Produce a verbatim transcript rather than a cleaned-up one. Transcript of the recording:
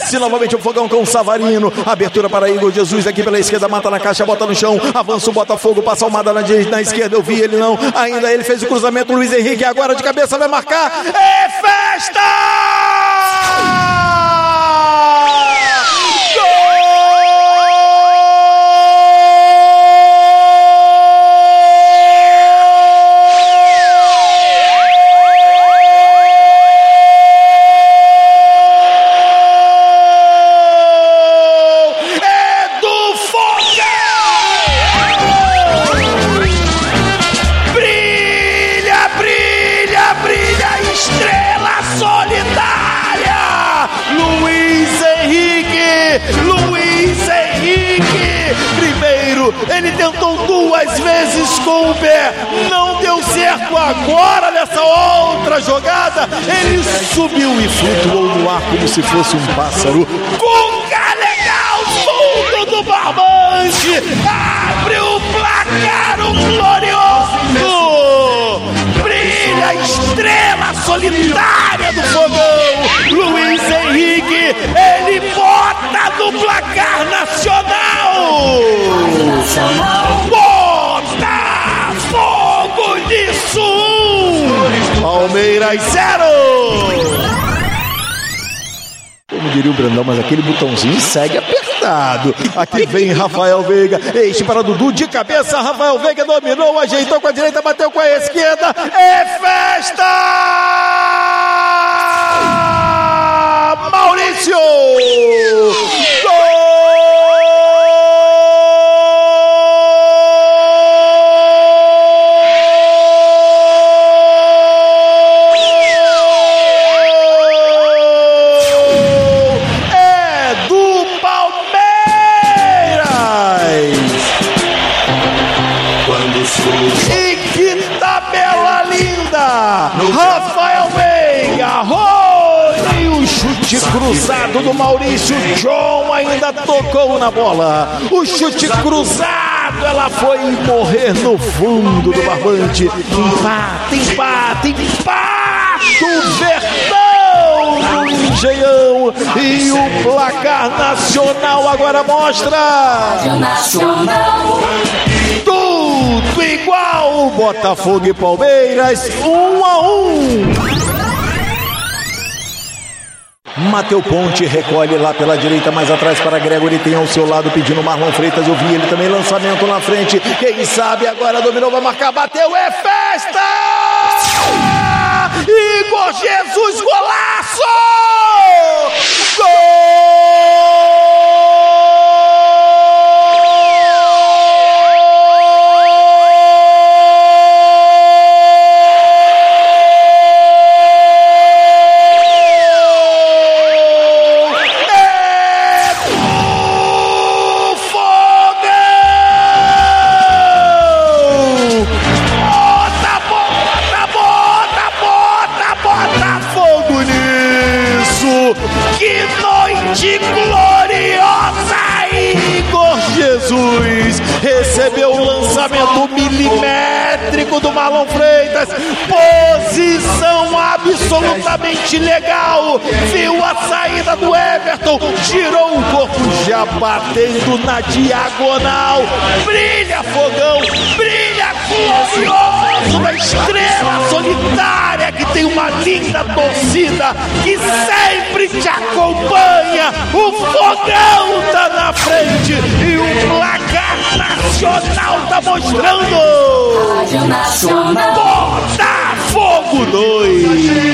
Desce novamente o Fogão com o Savarino. Abertura para Igor Jesus aqui pela esquerda. Mata na caixa, bota no chão. Avança o Botafogo, passa o Almada na, na esquerda. Eu vi ele não. Ainda ele fez o cruzamento. Luiz Henrique agora de cabeça vai marcar. É festa! Ele tentou duas vezes com o pé, não deu certo. Agora nessa outra jogada ele subiu e flutuou no ar como se fosse um pássaro. Cunha legal, fundo do barbante, abre o placar, o glorioso. Brilha a estrela solitária do Fogão, Luiz Henrique, ele bota no placar nacional. Botafogo nisso um, Palmeiras zero. Como diria o Brandão, mas aquele botãozinho segue apertado. Aqui vem Rafael Veiga, este para Dudu de cabeça. Rafael Veiga dominou, ajeitou com a direita, bateu com a esquerda. É festa! Maurício! Rafael Veiga, olha o chute cruzado do Maurício. John ainda tocou na bola. O chute cruzado, ela foi morrer no fundo do barbante. Empate, empate, empate o Verdão no Engenhão. E o placar nacional agora mostra Nacional. Tudo igual, Botafogo e Palmeiras, um a um. Mateu Ponte recolhe lá pela direita, mais atrás para Gregory, tem ao seu lado pedindo Marlon Freitas, eu vi ele também, lançamento na frente, quem sabe agora dominou, vai marcar, bateu, é festa! Igor Jesus, golaço! Gol! Jesus recebeu o lançamento milimétrico do Marlon Freitas, posição absolutamente legal, viu a saída do Everton, tirou o corpo já batendo na diagonal. Brilha Fogão, brilha glorioso da estrela solitária que tem uma linda torcida que sempre te acompanha. O Fogão tá na frente e o placar nacional tá mostrando Botafogo dois.